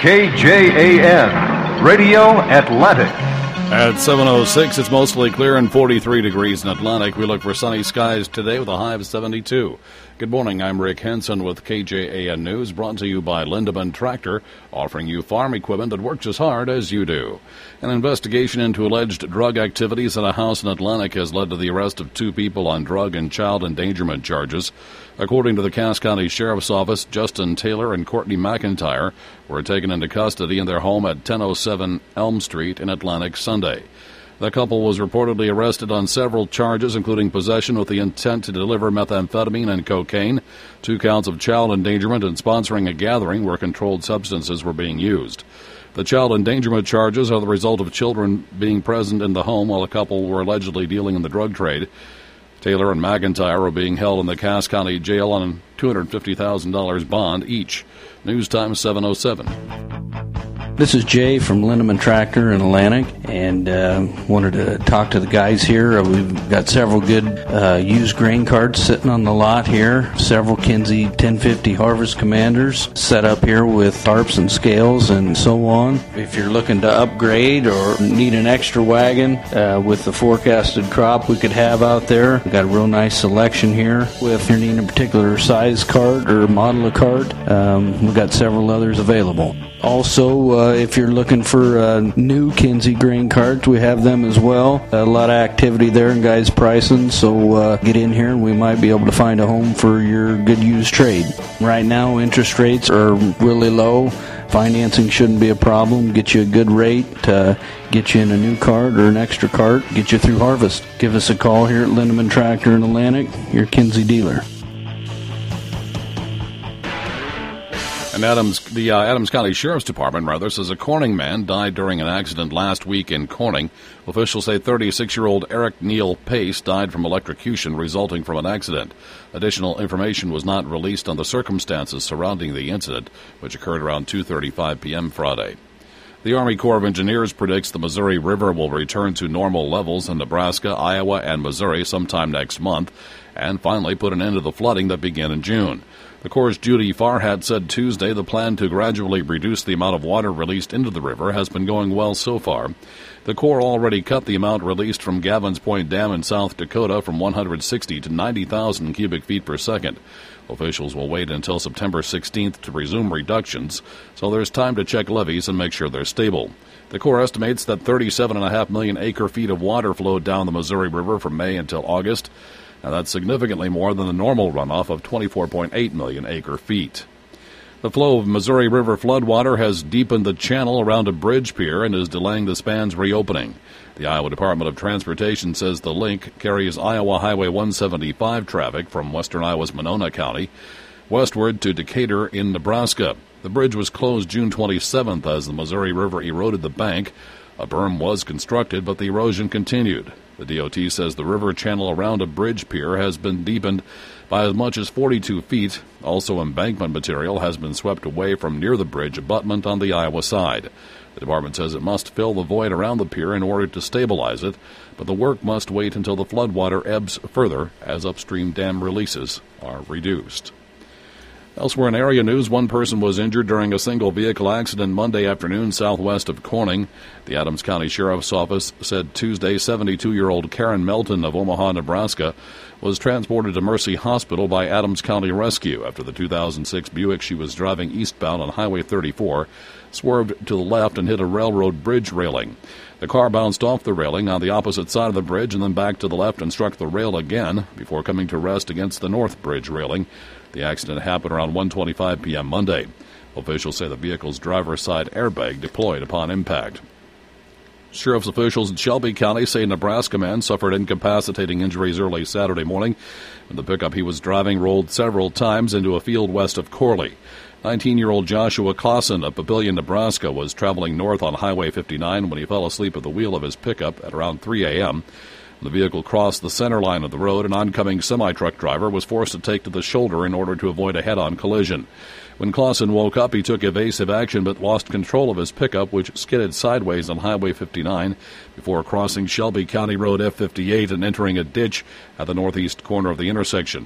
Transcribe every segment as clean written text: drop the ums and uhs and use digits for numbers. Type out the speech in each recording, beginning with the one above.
KJAN, Radio Atlantic. At 7:06, it's mostly clear and 43 degrees in Atlantic. We look for sunny skies today with a high of 72. Good morning, I'm Rick Henson with KJAN News, brought to you by Lindeman Tractor, offering you farm equipment that works as hard as you do. An investigation into alleged drug activities at a house in Atlantic has led to the arrest of 2 people on drug and child endangerment charges. According to the Cass County Sheriff's Office, Justin Taylor and Courtney McIntyre were taken into custody in their home at 1007 Elm Street in Atlantic Sunday. The couple was reportedly arrested on several charges, including possession with the intent to deliver methamphetamine and cocaine, 2 counts of child endangerment, and sponsoring a gathering where controlled substances were being used. The child endangerment charges are the result of children being present in the home while the couple were allegedly dealing in the drug trade. Taylor and McIntyre are being held in the Cass County Jail on a $250,000 bond each. News time 7:07. This is Jay from Lindeman Tractor in Atlantic, and wanted to talk to the guys here. We've got several good used grain carts sitting on the lot here, several Kinsey 1050 Harvest Commanders set up here with tarps and scales and so on. If you're looking to upgrade or need an extra wagon with the forecasted crop we could have out there, we've got a real nice selection here. If you're needing a particular size cart or model of cart, we've got several others available. Also, if you're looking for new Kinsey grain carts, we have them as well. A lot of activity there and guys pricing, so get in here and we might be able to find a home for your good used trade. Right now, interest rates are really low. Financing shouldn't be a problem. Get you a good rate, get you in a new cart or an extra cart, get you through harvest. Give us a call here at Lindeman Tractor in Atlantic, your Kinsey dealer. And the Adams County Sheriff's Department, says a Corning man died during an accident last week in Corning. Officials say 36-year-old Eric Neal Pace died from electrocution resulting from an accident. Additional information was not released on the circumstances surrounding the incident, which occurred around 2:35 p.m. Friday. The Army Corps of Engineers predicts the Missouri River will return to normal levels in Nebraska, Iowa, and Missouri sometime next month, and finally put an end to the flooding that began in June. The Corps' Judy Farhat said Tuesday the plan to gradually reduce the amount of water released into the river has been going well so far. The Corps already cut the amount released from Gavin's Point Dam in South Dakota from 160 to 90,000 cubic feet per second. Officials will wait until September 16th to resume reductions, so there's time to check levees and make sure they're stable. The Corps estimates that 37.5 million acre-feet of water flowed down the Missouri River from May until August. Now, that's significantly more than the normal runoff of 24.8 million acre-feet. The flow of Missouri River floodwater has deepened the channel around a bridge pier and is delaying the span's reopening. The Iowa Department of Transportation says the link carries Iowa Highway 175 traffic from western Iowa's Monona County westward to Decatur in Nebraska. The bridge was closed June 27th as the Missouri River eroded the bank. A berm was constructed, but the erosion continued. The DOT says the river channel around a bridge pier has been deepened by as much as 42 feet. Also, embankment material has been swept away from near the bridge abutment on the Iowa side. The department says it must fill the void around the pier in order to stabilize it, but the work must wait until the floodwater ebbs further as upstream dam releases are reduced. Elsewhere in area news, one person was injured during a single-vehicle accident Monday afternoon southwest of Corning. The Adams County Sheriff's Office said Tuesday 72-year-old Karen Melton of Omaha, Nebraska, was transported to Mercy Hospital by Adams County Rescue after the 2006 Buick she was driving eastbound on Highway 34 swerved to the left and hit a railroad bridge railing. The car bounced off the railing on the opposite side of the bridge and then back to the left and struck the rail again before coming to rest against the north bridge railing. The accident happened around 1:25 p.m. Monday. Officials say the vehicle's driver's side airbag deployed upon impact. Sheriff's officials in Shelby County say a Nebraska man suffered incapacitating injuries early Saturday morning when the pickup he was driving rolled several times into a field west of Corley. 19-year-old Joshua Clausen of Papillion, Nebraska, was traveling north on Highway 59 when he fell asleep at the wheel of his pickup at around 3 a.m. The vehicle crossed the center line of the road. An oncoming semi-truck driver was forced to take to the shoulder in order to avoid a head-on collision. When Clausen woke up, he took evasive action but lost control of his pickup, which skidded sideways on Highway 59 before crossing Shelby County Road F58 and entering a ditch at the northeast corner of the intersection.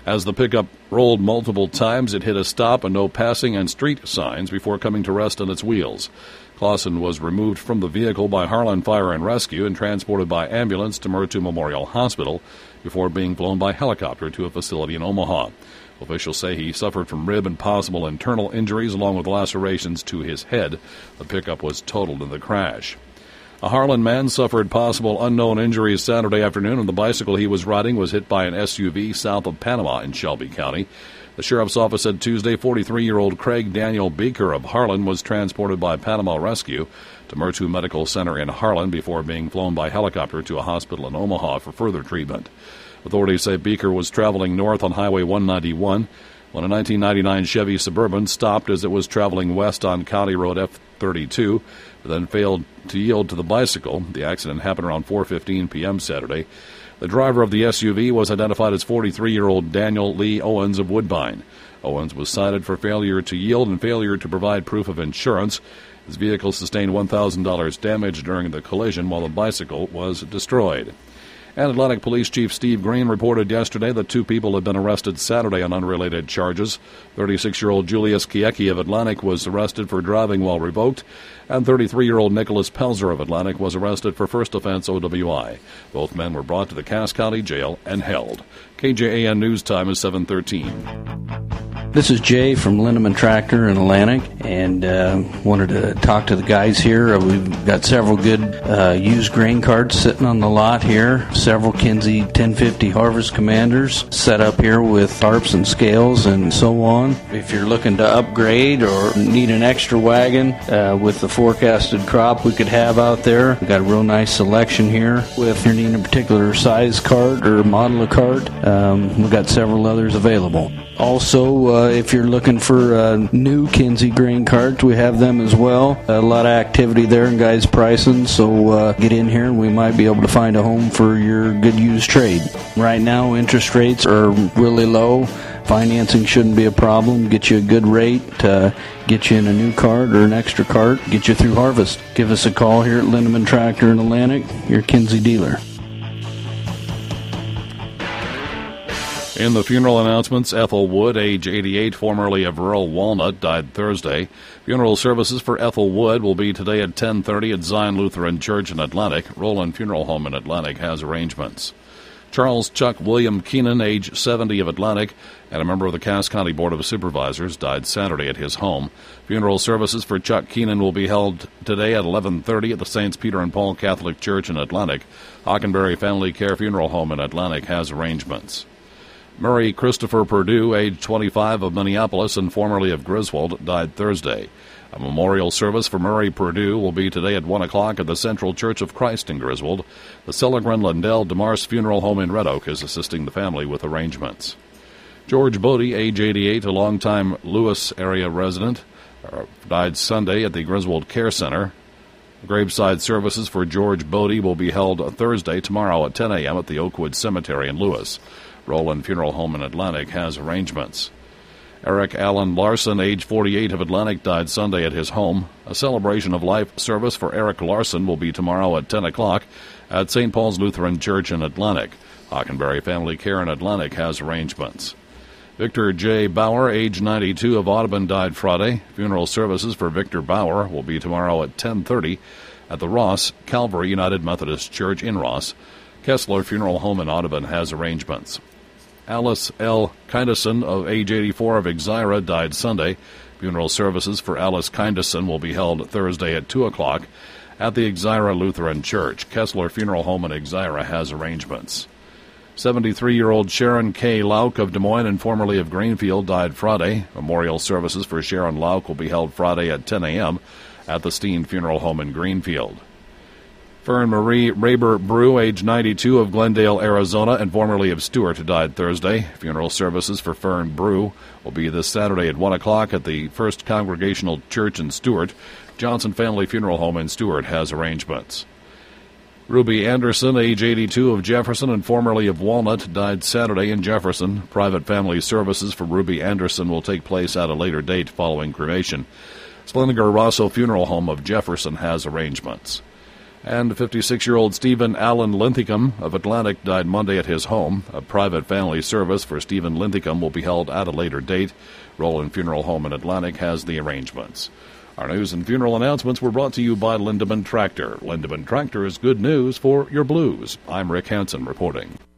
As the pickup rolled multiple times, it hit a stop and no passing and street signs before coming to rest on its wheels. Clausen was removed from the vehicle by Harlan Fire and Rescue and transported by ambulance to Murtu Memorial Hospital before being flown by helicopter to a facility in Omaha. Officials say he suffered from rib and possible internal injuries along with lacerations to his head. The pickup was totaled in the crash. A Harlan man suffered possible unknown injuries Saturday afternoon, and the bicycle he was riding was hit by an SUV south of Panama in Shelby County. The sheriff's office said Tuesday 43-year-old Craig Daniel Beaker of Harlan was transported by Panama Rescue to Murtu Medical Center in Harlan before being flown by helicopter to a hospital in Omaha for further treatment. Authorities say Beaker was traveling north on Highway 191 when a 1999 Chevy Suburban stopped as it was traveling west on County Road F32, but then failed to yield to the bicycle. The accident happened around 4:15 p.m. Saturday. The driver of the SUV was identified as 43-year-old Daniel Lee Owens of Woodbine. Owens was cited for failure to yield and failure to provide proof of insurance. His vehicle sustained $1,000 damage during the collision while the bicycle was destroyed. And Atlantic Police Chief Steve Green reported yesterday that 2 people had been arrested Saturday on unrelated charges. 36-year-old Julius Kiecki of Atlantic was arrested for driving while revoked, and 33-year-old Nicholas Pelzer of Atlantic was arrested for first offense OWI. Both men were brought to the Cass County Jail and held. KJAN News Time is 7:13. This is Jay from Lindeman Tractor in Atlantic, and wanted to talk to the guys here. We've got several good used grain carts sitting on the lot here, several Kinsey 1050 Harvest Commanders set up here with tarps and scales and so on. If you're looking to upgrade or need an extra wagon with the forecasted crop we could have out there, we've got a real nice selection here. If you're needing a particular size cart or model of cart, we've got several others available. Also, if you're looking for new Kinsey grain carts, we have them as well. A lot of activity there in guys' pricing, so get in here and we might be able to find a home for your good used trade. Right now, interest rates are really low. Financing shouldn't be a problem. Get you a good rate, get you in a new cart or an extra cart, get you through harvest. Give us a call here at Lindeman Tractor in Atlantic, your Kinsey dealer. In the funeral announcements, Ethel Wood, age 88, formerly of rural Walnut, died Thursday. Funeral services for Ethel Wood will be today at 10:30 at Zion Lutheran Church in Atlantic. Roland Funeral Home in Atlantic has arrangements. Charles Chuck William Keenan, age 70, of Atlantic, and a member of the Cass County Board of Supervisors, died Saturday at his home. Funeral services for Chuck Keenan will be held today at 11:30 at the St. Peter and Paul Catholic Church in Atlantic. Hockenberry Family Care Funeral Home in Atlantic has arrangements. Murray Christopher Perdue, age 25, of Minneapolis and formerly of Griswold, died Thursday. A memorial service for Murray Perdue will be today at 1 o'clock at the Central Church of Christ in Griswold. The Cellegren Lindell DeMars Funeral Home in Red Oak is assisting the family with arrangements. George Bodie, age 88, a longtime Lewis area resident, died Sunday at the Griswold Care Center. Graveside services for George Bodie will be held Thursday, tomorrow at 10 a.m. at the Oakwood Cemetery in Lewis. Roland Funeral Home in Atlantic has arrangements. Eric Allen Larson, age 48, of Atlantic, died Sunday at his home. A celebration of life service for Eric Larson will be tomorrow at 10 o'clock at St. Paul's Lutheran Church in Atlantic. Hockenberry Family Care in Atlantic has arrangements. Victor J. Bauer, age 92, of Audubon, died Friday. Funeral services for Victor Bauer will be tomorrow at 10:30 at the Ross Calvary United Methodist Church in Ross. Kessler Funeral Home in Audubon has arrangements. Alice L. Kindison, of age 84, of Exira, died Sunday. Funeral services for Alice Kindison will be held Thursday at 2 o'clock at the Exira Lutheran Church. Kessler Funeral Home in Exira has arrangements. 73-year-old Sharon K. Lauk of Des Moines and formerly of Greenfield died Friday. Memorial services for Sharon Lauk will be held Friday at 10 a.m. at the Steen Funeral Home in Greenfield. Fern Marie Raber Brew, age 92, of Glendale, Arizona, and formerly of Stewart, died Thursday. Funeral services for Fern Brew will be this Saturday at 1 o'clock at the First Congregational Church in Stewart. Johnson Family Funeral Home in Stewart has arrangements. Ruby Anderson, age 82, of Jefferson and formerly of Walnut, died Saturday in Jefferson. Private family services for Ruby Anderson will take place at a later date following cremation. Splendor Rosso Funeral Home of Jefferson has arrangements. And 56-year-old Stephen Allen Linthicum of Atlantic died Monday at his home. A private family service for Stephen Linthicum will be held at a later date. Roland Funeral Home in Atlantic has the arrangements. Our news and funeral announcements were brought to you by Lindemann Tractor. Lindemann Tractor is good news for your blues. I'm Rick Hansen reporting.